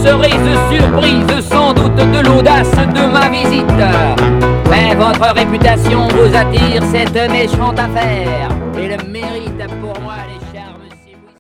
serez surprise sans doute de l'audace de ma visite. Mais votre réputation vous attire cette méchante affaire, et le mérite pour moi les